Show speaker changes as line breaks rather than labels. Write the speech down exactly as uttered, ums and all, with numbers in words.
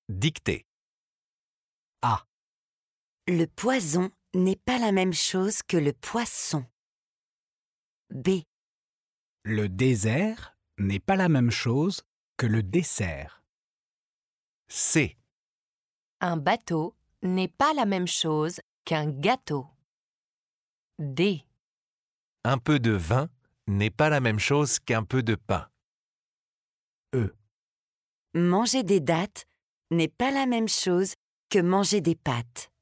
Dictée.
A.
Le poison n'est pas la même chose que le poisson. B.
Le désert n'est pas la même chose que le dessert.
C.
Un bateau n'est pas la même chose qu'un gâteau. D.
Un peu de vin n'est pas la même chose qu'un peu de pain.
E.
Manger des dattes n'est pas la même chose que manger des pâtes.